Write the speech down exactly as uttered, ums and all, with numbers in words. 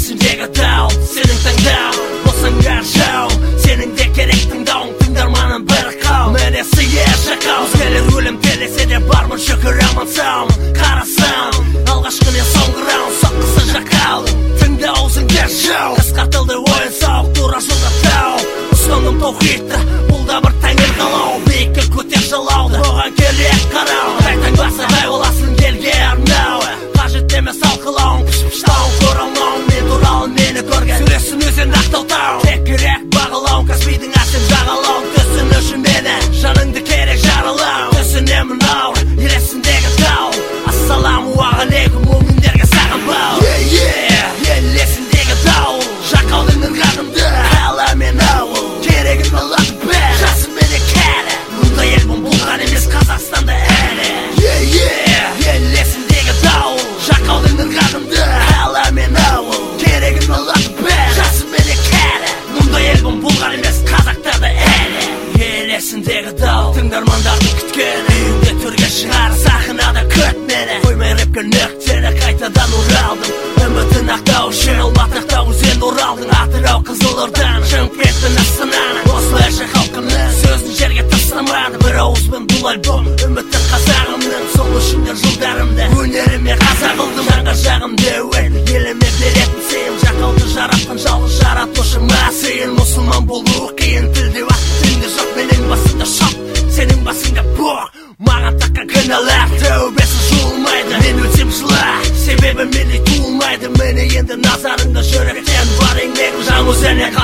Елесіндегі дау, сенің таңдау болсаң жау, сенің де керек тыңдауың, тыңдарманым бір қау. Міне сыйы жақау, өзгелер өлім телесе де бармын, шүкір аман саумын. Қарасам, алғашқы мен соңғы раунд, соққысы жақаудың, тыңдаусың де жау. Қысқартылды ойын сауық, тура жолда тау, ұстаным таухидты, бұл да бір тәңір қалау. Биікке көтер жалауды, оған керек қарау. Қайтаң басы қай боласын елге арнау, қажет емес алқылауың, піш-піштауың, көралмауың. Мен туралы мені көрген сүресін өзен ақталтау, тек керек бағалауың, Каспийдің әсем жағалауың. Түсін үшін мені, жаныңды керек жаралау. Түсінемін ауыр, елесіндегі тау. Ассаламуағалейкум, мүміндерге саған бау. Елесіндегі тау, жақаудың ырғағымды қала мен ауыл, керегін алады бәрі, жасым мені кәрі. Мұндай ел болған емес Қазақстанда әлі. Елесіндегі тау, жақаудың ырғағымды қала мен ауыл, керегін алады бәрі, жасым мені кәрі. Мұндай ел болған емес Қазақтарда әлі. Елесіндегі тау, тыңдармандардың күткені, үйінде түрге шығар, сахнада күт мені. Қоймай рэпке нүктені, қайтадан оралдым. Үмітін ақтау үшін Алматы ақтау өзен оралдың. Атырау Қызылордан, Шымкенттің Астананы, осылайша халқымның сөзін жерге тастамады. Бір ауызбен бұл альбом үмітті қазағымның, сол үшін де жылдарымды өнеріме қазақ қылдым. Жанға жағымды өт, еліме беретін сыйым, жақауды жаратқан жалғыз жаратушыма сыйын. Мұсылман болу қиын, тілде уақыт тілінде жоқ, менің басымда шоқ, сенің басыңда боқ. Маған таққан кінәлар тәубесі жуылмайды, мен өтсем жыла, себебі менде туылмайды. Мені енді назарыңда жүректен бар еңбегім, жан өзіне